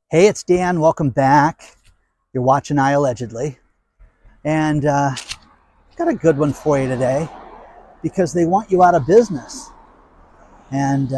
Hey, it's Dan. Welcome back. You're watching I Allegedly. And got a good one for you today because they want you out of business. And,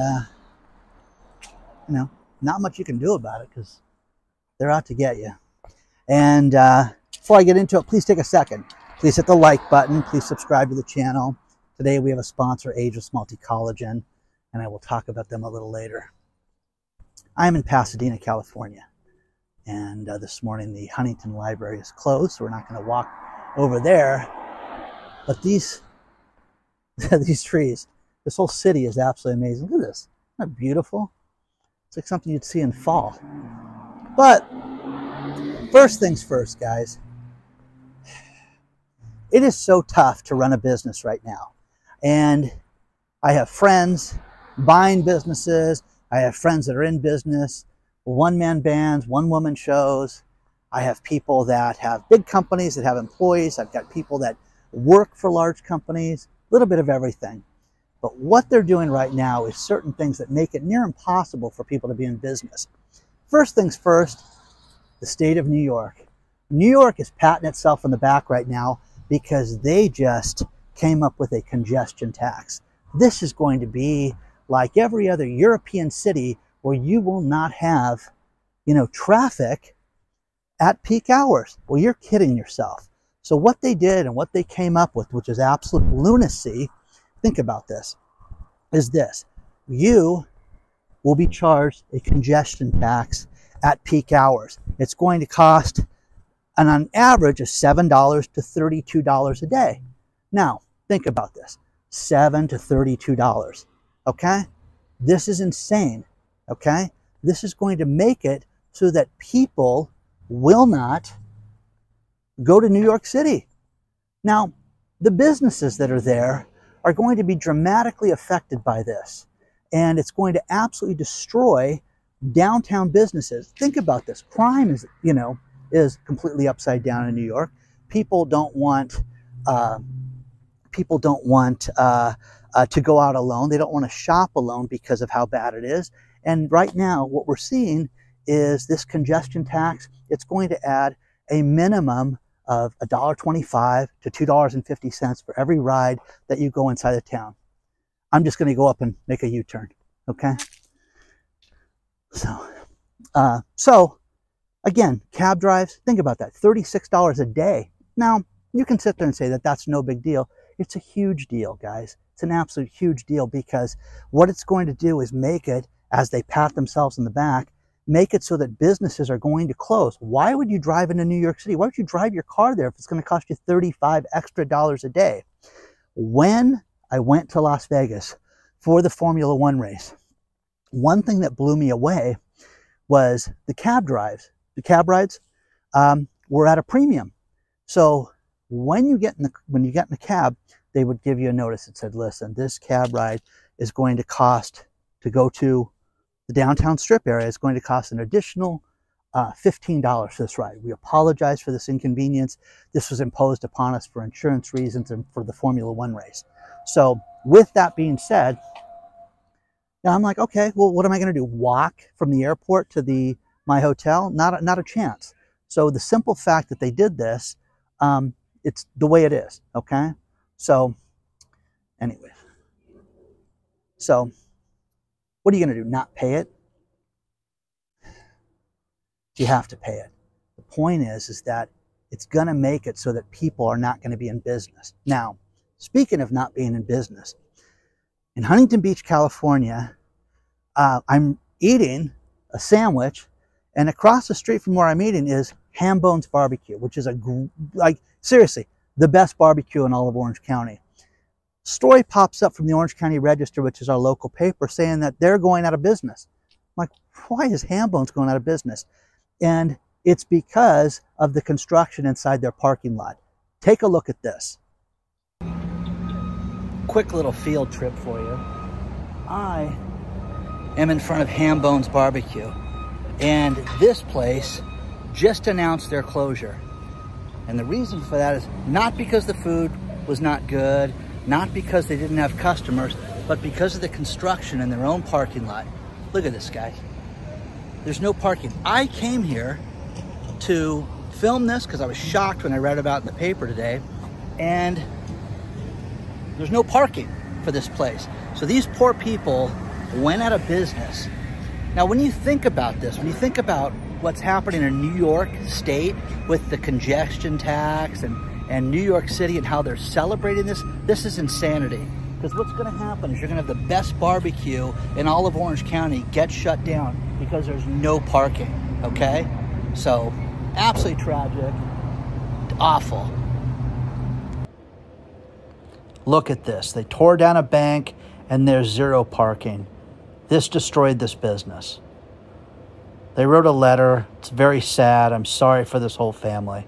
not much you can do about it because they're out to get you. And before I get into it, please take a second. Please hit the like button. Please subscribe to the channel. Today we have a sponsor, Ageless Multi-Collagen, and I will talk about them a little later. I'm in Pasadena, California. And this morning the Huntington Library is closed, so we're not going to walk over there. But these trees, this whole city is absolutely amazing. Look at this. Isn't that beautiful? It's like something you'd see in fall. But first things first, guys. It is so tough to run a business right now. And I have friends buying businesses. I have friends that are in business, one-man bands, one-woman shows. I have people that have big companies that have employees. I've got people that work for large companies, a little bit of everything. But what they're doing right now is certain things that make it near impossible for people to be in business. First things first, the state of New York. New York is patting itself on the back right now because they just came up with a congestion tax. This is going to be like every other European city where you will not have, traffic at peak hours. Well, you're kidding yourself. So what they did and what they came up with, which is absolute lunacy, think about this, is this. You will be charged a congestion tax at peak hours. It's going to cost an average of $7 to $32 a day. Now, think about this. $7 to $32. Okay? This is insane. Okay? This is going to make it so that people will not go to New York City. Now, the businesses that are there are going to be dramatically affected by this. And it's going to absolutely destroy downtown businesses. Think about this. Crime is completely upside down in New York. People don't want to go out alone. They don't want to shop alone because of how bad it is. And right now, what we're seeing is this congestion tax. It's going to add a minimum of $1.25 to $2.50 for every ride that you go inside of town. I'm just going to go up and make a U-turn, okay? So again, cab drives, think about that, $36 a day. Now, you can sit there and say that that's no big deal. It's a huge deal, guys. It's an absolute huge deal because what it's going to do is make it, as they pat themselves in the back, make it so that businesses are going to close. Why would you drive into New York City? Why would you drive your car there if it's going to cost you $35 extra a day? When I went to Las Vegas for the Formula One race, one thing that blew me away was the cab drives. The cab rides were at a premium. So when you get in the cab, they would give you a notice that said, listen, this cab ride is going to cost, to go to the downtown strip area, is going to cost an additional $15 for this ride. We apologize for this inconvenience. This was imposed upon us for insurance reasons and for the Formula One race. So with that being said, now I'm like, okay, well, what am I going to do? Walk from the airport to my hotel? Not a chance. So the simple fact that they did this, it's the way it is, okay? So anyway, so what are you going to do? Not pay it? You have to pay it. The point is that it's going to make it so that people are not going to be in business. Now, speaking of not being in business, in Huntington Beach, California, I'm eating a sandwich, and across the street from where I'm eating is Ham Bones Barbecue, which is seriously, the best barbecue in all of Orange County. Story pops up from the Orange County Register, which is our local paper, saying that they're going out of business. I'm like, why is Ham Bones going out of business? And it's because of the construction inside their parking lot. Take a look at this. Quick little field trip for you. I am in front of Ham Bones Barbecue, and this place just announced their closure. And the reason for that is not because the food was not good, not because they didn't have customers, but because of the construction in their own parking lot. Look at this, guys. There's no parking. I came here to film this because I was shocked when I read about it in the paper today, and there's no parking for this place. So these poor people went out of business. Now, when you think about this, when you think about what's happening in New York State with the congestion tax and New York City and how they're celebrating this, this is insanity. Because what's gonna happen is you're gonna have the best barbecue in all of Orange County get shut down because there's no parking, okay? So, absolutely tragic, awful. Look at this, they tore down a bank and there's zero parking. This destroyed this business. They wrote a letter, it's very sad, I'm sorry for this whole family.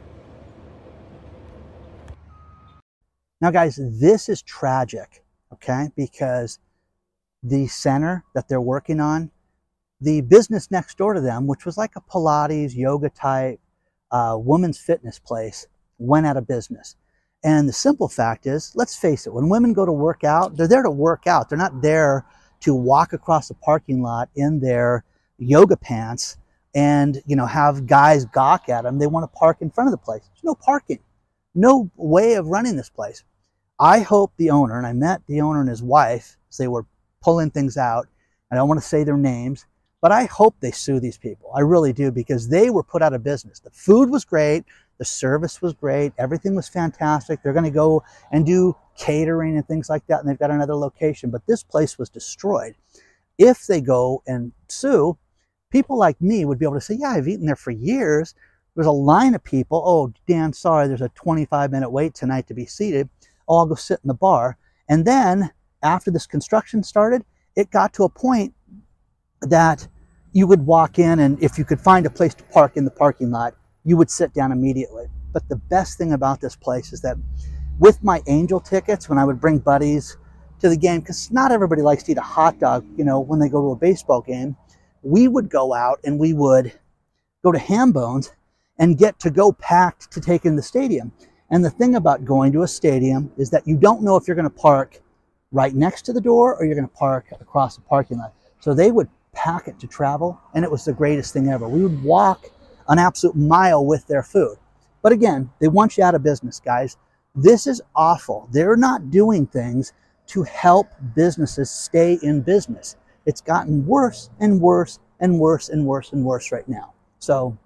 Now guys, this is tragic, okay? Because the center that they're working on, the business next door to them, which was like a Pilates, yoga type, women's fitness place, went out of business. And the simple fact is, let's face it, when women go to work out, they're there to work out. They're not there to walk across the parking lot in their yoga pants and, you know, have guys gawk at them. They want to park in front of the place. There's no parking, no way of running this place. I hope the owner, and I met the owner and his wife as they were pulling things out. I don't want to say their names, but I hope they sue these people. I really do, because they were put out of business. The food was great. The service was great. Everything was fantastic. They're going to go and do catering and things like that, and they've got another location. But this place was destroyed. If they go and sue, people like me would be able to say, yeah, I've eaten there for years. There's a line of people. Oh, Dan, sorry, there's a 25-minute wait tonight to be seated. Oh, I'll go sit in the bar. And then after this construction started, it got to a point that you would walk in, and if you could find a place to park in the parking lot, you would sit down immediately. But the best thing about this place is that with my Angel tickets, when I would bring buddies to the game, because not everybody likes to eat a hot dog, you know, when they go to a baseball game, we would go out and we would go to Ham Bones and get to go packed to take in the stadium. And the thing about going to a stadium is that you don't know if you're going to park right next to the door or you're going to park across the parking lot. So they would pack it to travel, and it was the greatest thing ever. We would walk an absolute mile with their food. But again, they want you out of business, guys. This is awful. They're not doing things to help businesses stay in business. It's gotten worse and worse and worse and worse and worse right now. So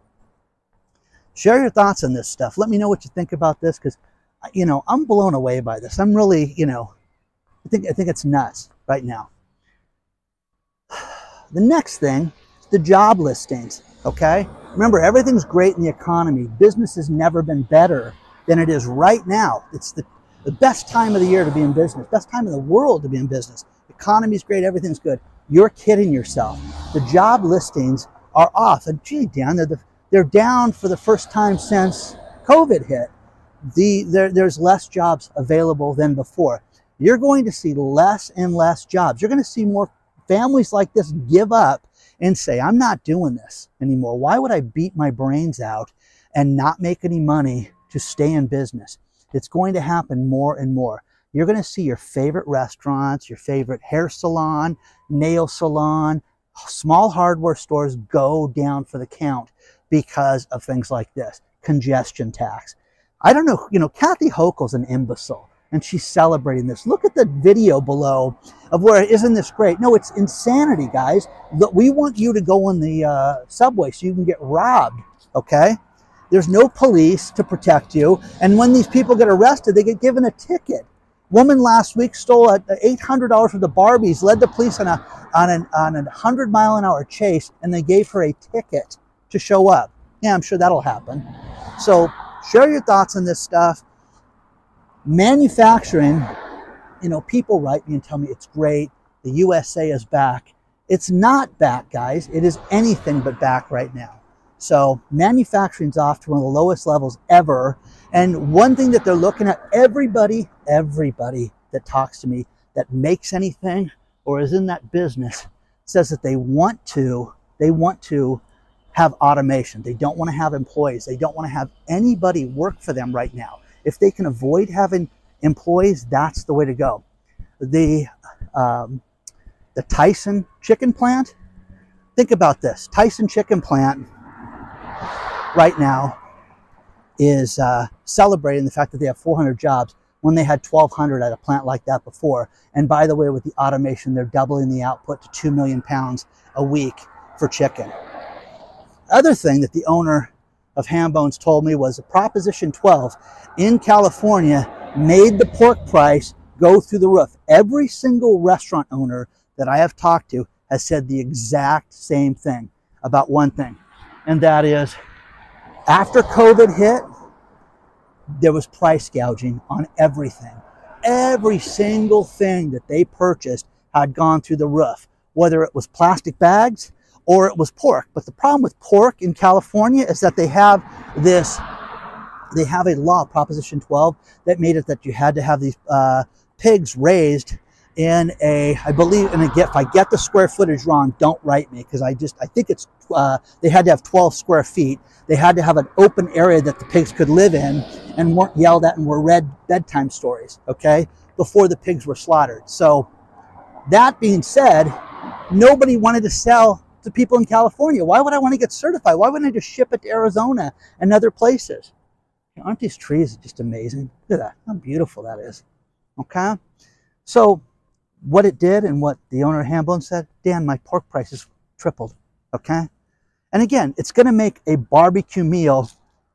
share your thoughts on this stuff. Let me know what you think about this, because, you know, I'm blown away by this. I'm really, you know, I think it's nuts right now. The next thing is the job listings, okay? Remember, everything's great in the economy. Business has never been better than it is right now. It's the best time of the year to be in business, best time in the world to be in business. The economy's great, everything's good. You're kidding yourself. The job listings are off. And gee, Dan, they're down for the first time since COVID hit. There's less jobs available than before. You're going to see less and less jobs. You're going to see more families like this give up and say, I'm not doing this anymore. Why would I beat my brains out and not make any money to stay in business? It's going to happen more and more. You're going to see your favorite restaurants, your favorite hair salon, nail salon, small hardware stores go down for the count because of things like this. Congestion tax. I don't know, you know, Kathy Hochul's an imbecile, and she's celebrating this. Look at the video below of where, isn't this great? No, it's insanity, guys. We want you to go in the subway so you can get robbed, okay? There's no police to protect you, and when these people get arrested, they get given a ticket. Woman last week stole $800 worth of Barbies, led the police on a 100-mile-an-hour chase, and they gave her a ticket to show up. Yeah, I'm sure that'll happen. So share your thoughts on this stuff. Manufacturing, you know, people write me and tell me it's great, the USA is back. It's not back, guys. It is anything but back right now. So manufacturing's off to one of the lowest levels ever. And one thing that they're looking at, everybody that talks to me that makes anything or is in that business says that they want to have automation. They don't want to have employees. They don't want to have anybody work for them right now. If they can avoid having employees, that's the way to go. The Tyson chicken plant, Think about this. Tyson Chicken Plant right now is celebrating the fact that they have 400 jobs when they had 1,200 at a plant like that before. And by the way, with the automation, they're doubling the output to 2 million pounds a week for chicken. Other thing that the owner of Hambones told me was Proposition 12 in California made the pork price go through the roof. Every single restaurant owner that I have talked to has said the exact same thing about one thing, and that is after COVID hit, there was price gouging on everything. Every single thing that they purchased had gone through the roof, whether it was plastic bags or it was pork. But the problem with pork in California is that they have a law, Proposition 12, that made it that you had to have these pigs raised in I believe, and again, if I get the square footage wrong, don't write me, because I think it's, they had to have 12 square feet. They had to have an open area that the pigs could live in and weren't yelled at and were read bedtime stories, okay, before the pigs were slaughtered. So that being said, nobody wanted to sell to people in California. Why would I want to get certified? Why wouldn't I just ship it to Arizona and other places? Aren't these trees just amazing? Look at that, how beautiful that is, okay? So what it did and what the owner of Hambones said, Dan, my pork prices tripled, okay? And again, it's gonna make a barbecue meal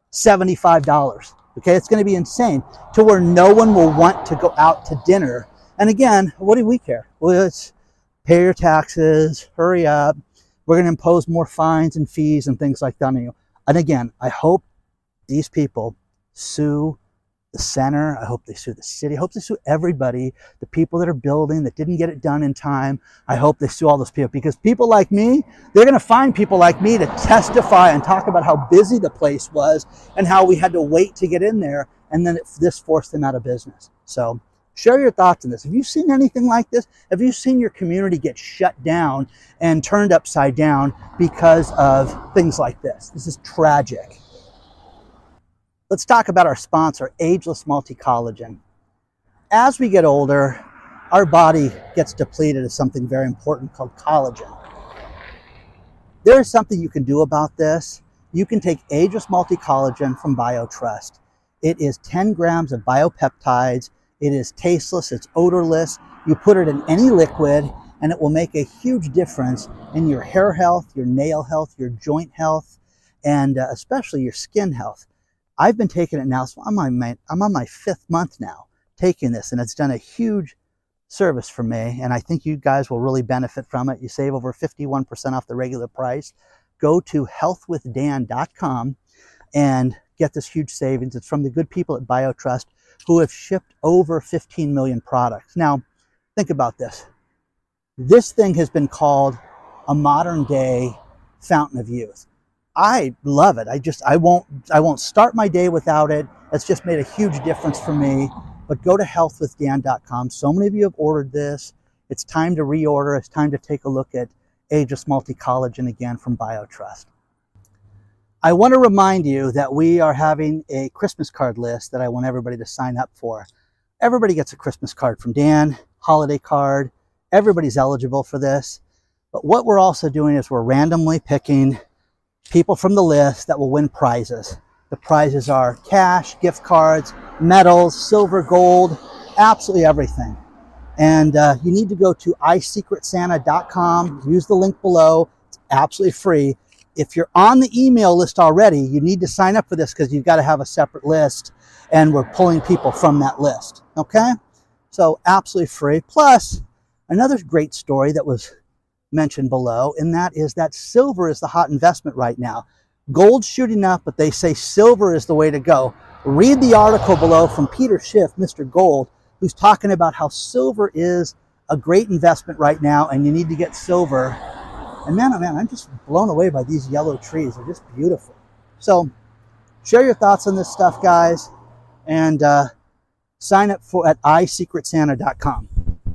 $75, okay? It's gonna be insane to where no one will want to go out to dinner. And again, what do we care? Well, it's pay your taxes, hurry up. We're gonna impose more fines and fees and things like that on you. And again, I hope these people sue the center. I hope they sue the city. I hope they sue everybody, the people that are building that didn't get it done in time. I hope they sue all those people, because people like me, they're going to find people like me to testify and talk about how busy the place was and how we had to wait to get in there, and then this forced them out of business. So share your thoughts on this. Have you seen anything like this? Have you seen your community get shut down and turned upside down because of things like this? This is tragic. Let's talk about our sponsor, Ageless Multi-Collagen. As we get older, our body gets depleted of something very important called collagen. There is something you can do about this. You can take Ageless Multi-Collagen from BioTrust. It is 10 grams of biopeptides. It is tasteless, it's odorless. You put it in any liquid and it will make a huge difference in your hair health, your nail health, your joint health, and especially your skin health. I've been taking it now, so I'm on my 5th month now taking this, and it's done a huge service for me, and I think you guys will really benefit from it. You save over 51% off the regular price. Go to healthwithdan.com and get this huge savings. It's from the good people at BioTrust who have shipped over 15 million products. Now, think about this. This thing has been called a modern day fountain of youth. I love it. I won't start my day without it. It's just made a huge difference for me. But go to healthwithdan.com. So many of you have ordered this. It's time to reorder. It's time to take a look at Ageless Multi-Collagen again from BioTrust. I want to remind you that we are having a Christmas card list that I want everybody to sign up for. Everybody gets a Christmas card from Dan, holiday card. Everybody's eligible for this. But what we're also doing is we're randomly picking people from the list that will win prizes. The prizes are cash, gift cards, medals, silver, gold, absolutely everything. And you need to go to isecretsanta.com, use the link below, it's absolutely free. If you're on the email list already, you need to sign up for this because you've got to have a separate list, and we're pulling people from that list, okay? So absolutely free. Plus, another great story that was mentioned below, and that is that silver is the hot investment right now. Gold's shooting up, but they say silver is the way to go. Read the article below from Peter Schiff, Mr. Gold, who's talking about how silver is a great investment right now, and you need to get silver. And man, oh man, I'm just blown away by these yellow trees. They're just beautiful. So share your thoughts on this stuff, guys, and sign up at isecretsanta.com.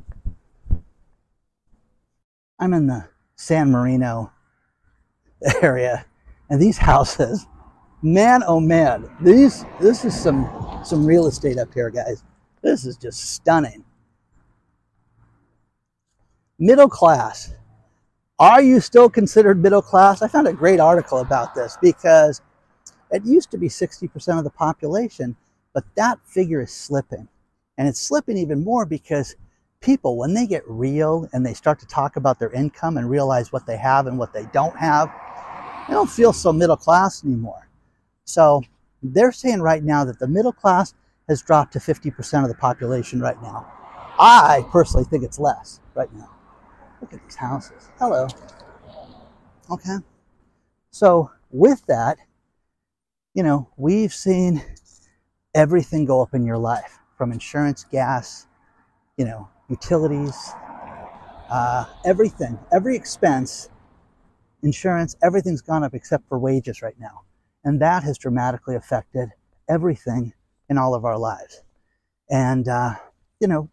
I'm in the San Marino area, and these houses, man, oh man, this is some real estate up here, guys. This is just stunning. Middle class. Are you still considered middle class? I found a great article about this because it used to be 60% of the population, but that figure is slipping. And it's slipping even more because people, when they get real and they start to talk about their income and realize what they have and what they don't have, they don't feel so middle class anymore. So they're saying right now that the middle class has dropped to 50% of the population right now. I personally think it's less right now. Look at these houses. Hello. Okay. So with that, you know, we've seen everything go up in your life, from insurance, gas, you know, utilities, everything, every expense, insurance, everything's gone up except for wages right now. And that has dramatically affected everything in all of our lives. And, you know,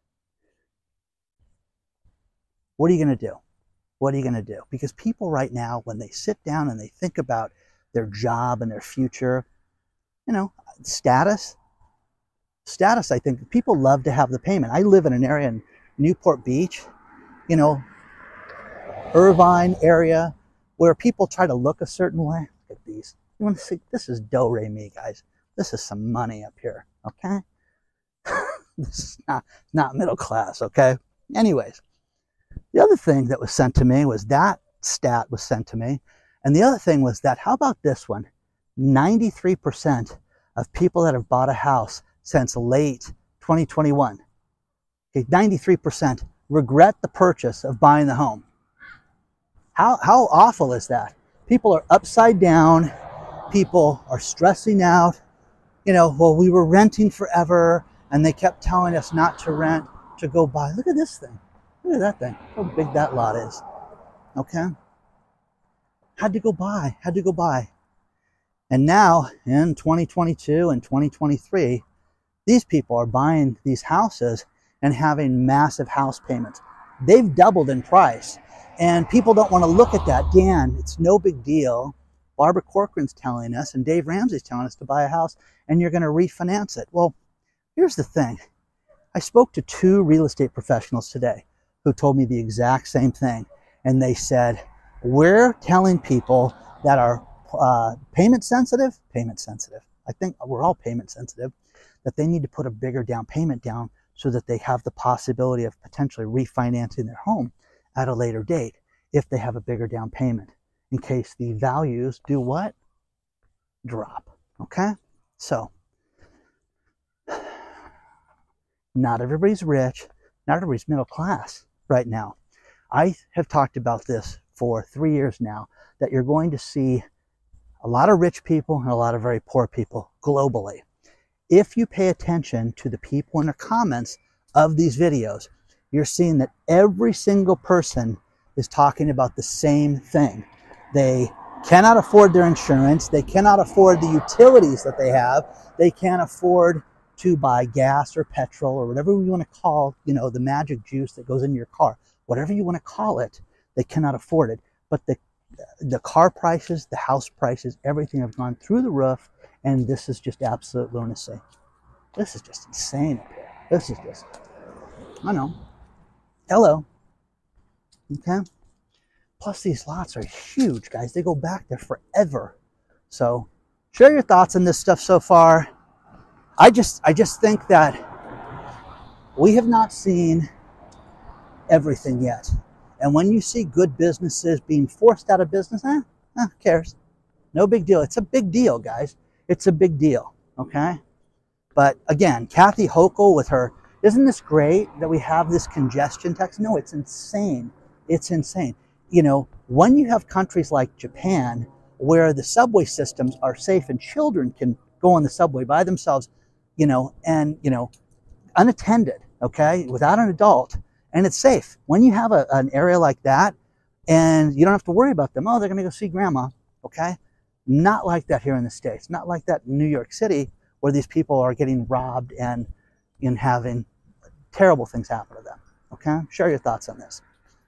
what are you going to do? What are you going to do? Because people right now, when they sit down and they think about their job and their future, you know, status, I think people love to have the payment. I live in an area in Newport Beach, you know, Irvine area, where people try to look a certain way. Look at these. You want to see? This is do-re-mi, guys. This is some money up here, okay? This is not middle class, okay? Anyways, the other thing that was sent to me was that stat was sent to me. And the other thing was that, how about this one? 93% of people that have bought a house since late 2021, okay, 93% regret the purchase of buying the home. How awful is that? People are upside down. People are stressing out. You know, well, we were renting forever and they kept telling us not to rent, to go buy. Look at this thing. Look at that thing. How big that lot is. Okay. Had to go buy. And now in 2022 and 2023, these people are buying these houses and having massive house payments. They've doubled in price. And people don't want to look at that. Dan, it's no big deal. Barbara Corcoran's telling us and Dave Ramsey's telling us to buy a house and you're going to refinance it. Well, here's the thing. I spoke to 2 real estate professionals today who told me the exact same thing. And they said, we're telling people that are payment sensitive. I think we're all payment sensitive, that they need to put a bigger down payment down so that they have the possibility of potentially refinancing their home at a later date if they have a bigger down payment, in case the values do what? Drop. Okay? So, not everybody's rich, not everybody's middle class right now. I have talked about this for 3 years now, that you're going to see a lot of rich people and a lot of very poor people globally. If you pay attention to the people in the comments of these videos, you're seeing that every single person is talking about the same thing. They cannot afford their insurance. They cannot afford the utilities that they have. They can't afford to buy gas or petrol or whatever you want to call, you know, the magic juice that goes in your car. Whatever you want to call it, they cannot afford it. But the car prices, the house prices, everything have gone through the roof, and this is just absolute lunacy. This is just insane up here. This is just, I know. Hello. Okay? Plus these lots are huge, guys. They go back there forever. So share your thoughts on this stuff so far. I just think that we have not seen everything yet. And when you see good businesses being forced out of business, who cares? No big deal. It's a big deal, guys. It's a big deal, okay? But again, Kathy Hochul with her, isn't this great that we have this congestion tax? No, it's insane. It's insane. You know, when you have countries like Japan, where the subway systems are safe and children can go on the subway by themselves, you know, and, you know, unattended, okay, without an adult, and it's safe. When you have an area like that, and you don't have to worry about them, oh, they're going to go see grandma, okay? Not like that here in the States. Not like that in New York City, where these people are getting robbed and having terrible things happen to them, okay? Share your thoughts on this.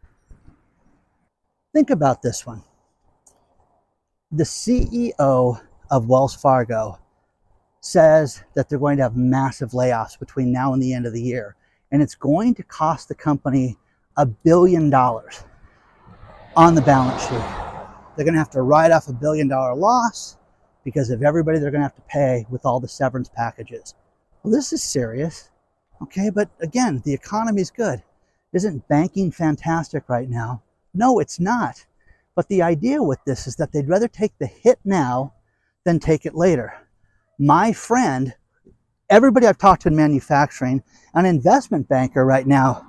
Think about this one. The CEO of Wells Fargo says that they're going to have massive layoffs between now and the end of the year. And it's going to cost the company $1 billion. on the balance sheet. They're going to have to write off $1 billion loss because of everybody they're going to have to pay with all the severance packages. Well, this is serious, okay? But again, the economy's good. Isn't banking fantastic right now? No, it's not. But the idea with this is that they'd rather take the hit now than take it later. My friend, everybody I've talked to in manufacturing, an investment banker right now,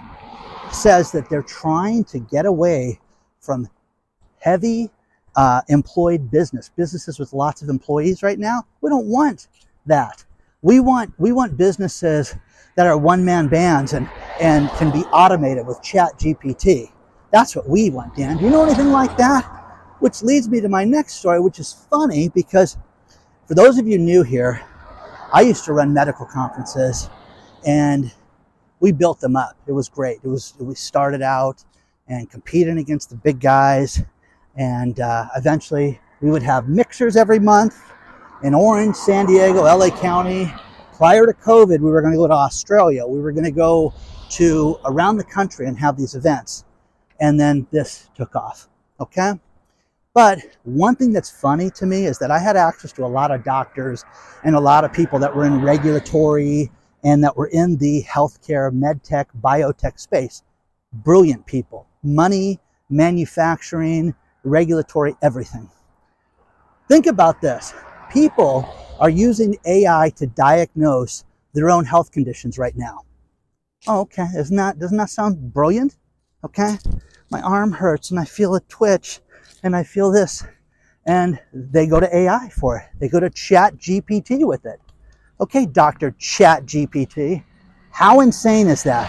says that they're trying to get away from heavy employed businesses with lots of employees right now. We don't want that. We want businesses that are one-man bands and can be automated with ChatGPT. That's what we want, Dan. Do you know anything like that? Which leads me to my next story, which is funny because for those of you new here, I used to run medical conferences and we built them up. It was great. We started out and competing against the big guys, and eventually we would have mixers every month in Orange, San Diego, LA County. Prior to COVID, we were going to go to Australia. We were going to go to around the country and have these events. And then this took off, okay? But one thing that's funny to me is that I had access to a lot of doctors and a lot of people that were in regulatory and that were in the healthcare, medtech, biotech space. Brilliant people. Money, manufacturing, regulatory, everything. Think about this. People are using AI to diagnose their own health conditions right now. Oh, okay. Doesn't that sound brilliant? Okay. My arm hurts and I feel a twitch and I feel this. And they go to AI for it. They go to ChatGPT with it. Okay, Dr. ChatGPT. How insane is that?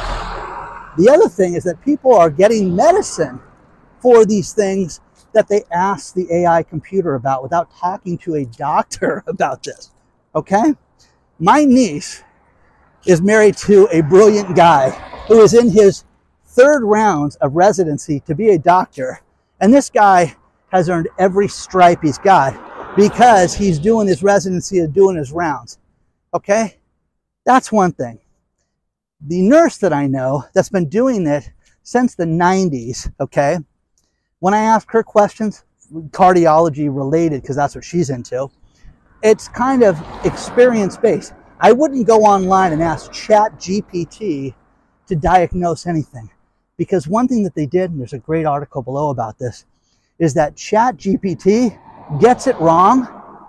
The other thing is that people are getting medicine for these things that they ask the AI computer about without talking to a doctor about this, okay? My niece is married to a brilliant guy who is in his 3rd round of residency to be a doctor, and this guy has earned every stripe he's got because he's doing his residency and doing his rounds, okay? That's one thing. The nurse that I know that's been doing it since the 90s, okay, when I ask her questions, cardiology related, because that's what she's into, it's kind of experience-based. I wouldn't go online and ask ChatGPT to diagnose anything, because one thing that they did, and there's a great article below about this, is that ChatGPT gets it wrong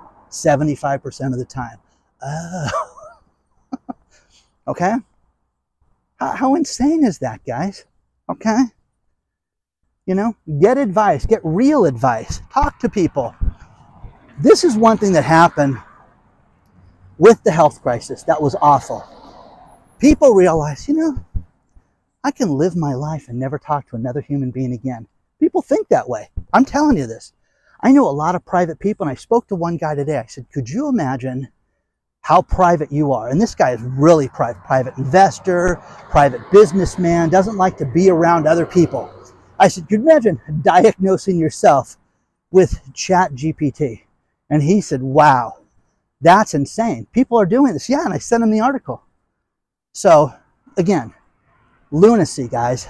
75% of the time. Oh. Okay? How insane is that, guys? Okay? You know, get advice, get real advice, talk to people. This is one thing that happened with the health crisis that was awful. People realize, you know, I can live my life and never talk to another human being again. People think that way. I'm telling you this. I know a lot of private people, and I spoke to one guy today. I said, could you imagine how private you are? And this guy is really private investor, private businessman, doesn't like to be around other people. I said, could you imagine diagnosing yourself with ChatGPT? And he said, wow, that's insane. People are doing this. Yeah, and I sent him the article. So, again, lunacy, guys.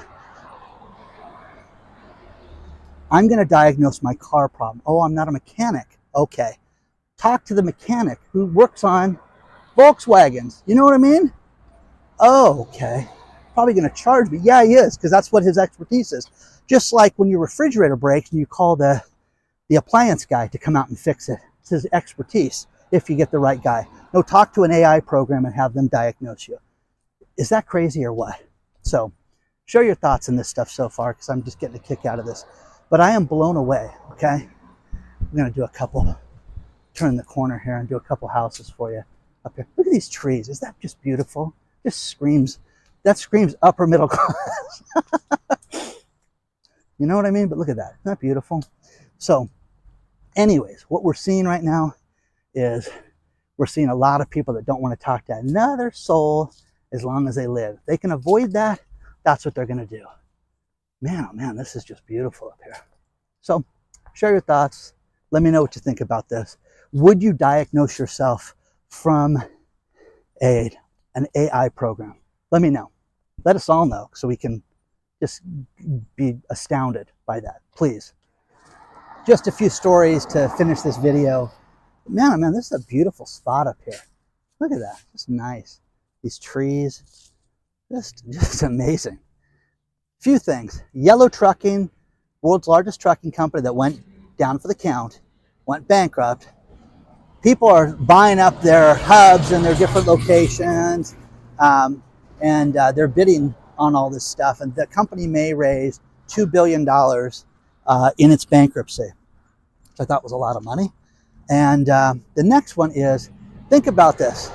I'm going to diagnose my car problem. Oh, I'm not a mechanic. Okay. Talk to the mechanic who works on Volkswagens. You know what I mean? Oh, okay. Probably going to charge me. Yeah, he is, because that's what his expertise is. Just like when your refrigerator breaks and you call the appliance guy to come out and fix it. It's his expertise if you get the right guy. No, talk to an AI program and have them diagnose you. Is that crazy or what? So, share your thoughts on this stuff so far, because I'm just getting a kick out of this. But I am blown away, okay? I'm going to do a couple, turn the corner here and do a couple houses for you up here. Look at these trees. Is that just beautiful? Just screams, that screams upper middle class. You know what I mean? But look at that. Isn't that beautiful? So, anyways, what we're seeing right now is we're seeing a lot of people that don't want to talk to another soul as long as they live. If they can avoid that, that's what they're going to do. Man, oh man, this is just beautiful up here. So, share your thoughts. Let me know what you think about this. Would you diagnose yourself from an AI program? Let me know. Let us all know so we can just be astounded by that, please. Just a few stories to finish this video. Man, oh man, this is a beautiful spot up here. Look at that, just nice. These trees, just amazing. Few things. Yellow Trucking, world's largest trucking company that went down for the count, went bankrupt. People are buying up their hubs and their different locations, and they're bidding on all this stuff. And the company may raise $2 billion in its bankruptcy, which I thought was a lot of money. And the next one is, think about this.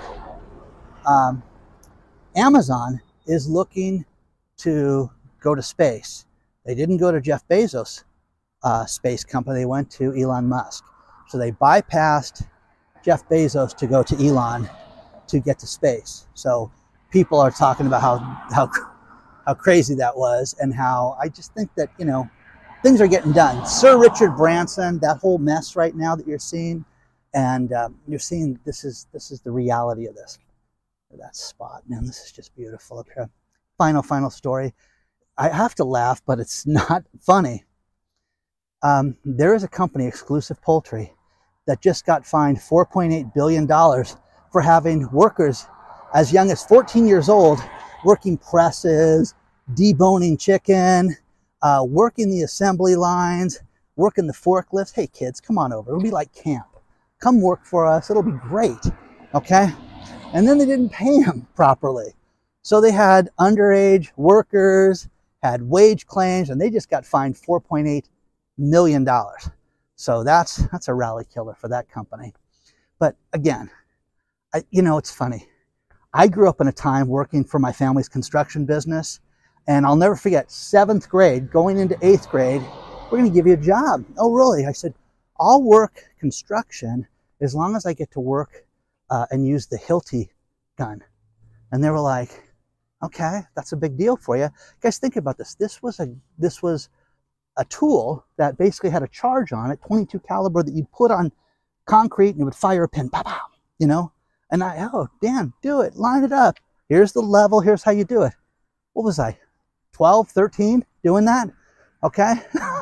Amazon is looking to go to space. They didn't go to Jeff Bezos' space company. They went to Elon Musk. So they bypassed Jeff Bezos to go to Elon to get to space. So people are talking about how crazy that was, and how I just think that, you know, things are getting done. Sir Richard Branson, that whole mess right now that you're seeing, and you're seeing this is the reality of this. That spot, man, this is just beautiful up here. Final story. I have to laugh, but it's not funny. There is a company, Exclusive Poultry, that just got fined $4.8 billion for having workers as young as 14 years old working presses, deboning chicken, working the assembly lines, working the forklifts. Hey kids, come on over. It'll be like camp. Come work for us. It'll be great. Okay? And then they didn't pay them properly. So they had underage workers, had wage claims, and they just got fined $4.8 million. So that's a rally killer for that company. But again, you know, it's funny. I grew up in a time working for my family's construction business, and I'll never forget, 7th grade, going into 8th grade, we're going to give you a job. Oh, really? I said, I'll work construction as long as I get to work and use the Hilti gun. And they were like, okay, that's a big deal for you. Guys, think about this. This was a tool that basically had a charge on it, .22 caliber, that you'd put on concrete and it would fire a pin, pow, pow, you know? And oh, Dan, do it, line it up. Here's the level, here's how you do it. What was I, 12, 13, doing that? Okay,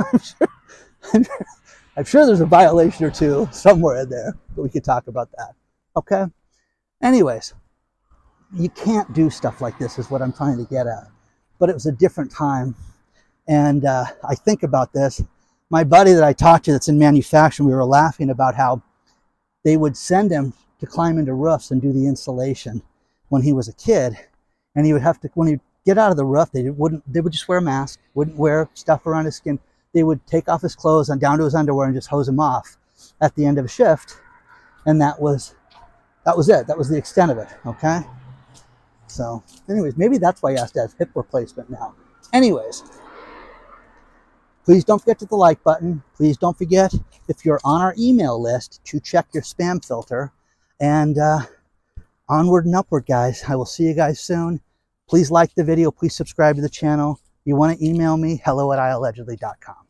I'm sure there's a violation or two somewhere in there, but we could talk about that, okay? Anyways, you can't do stuff like this is what I'm trying to get at. But it was a different time. And I think about this. My buddy that I talked to that's in manufacturing, we were laughing about how they would send him to climb into roofs and do the insulation when he was a kid. And he would have to, when he'd get out of the roof, they would just wear a mask, wouldn't wear stuff around his skin. They would take off his clothes and down to his underwear and just hose him off at the end of a shift. And that was it. That was the extent of it, okay? So anyways, maybe that's why he has to have hip replacement now. Anyways, please don't forget to hit the like button. Please don't forget, if you're on our email list, to check your spam filter. And onward and upward, guys. I will see you guys soon. Please like the video. Please subscribe to the channel. You want to email me, hello@iallegedly.com.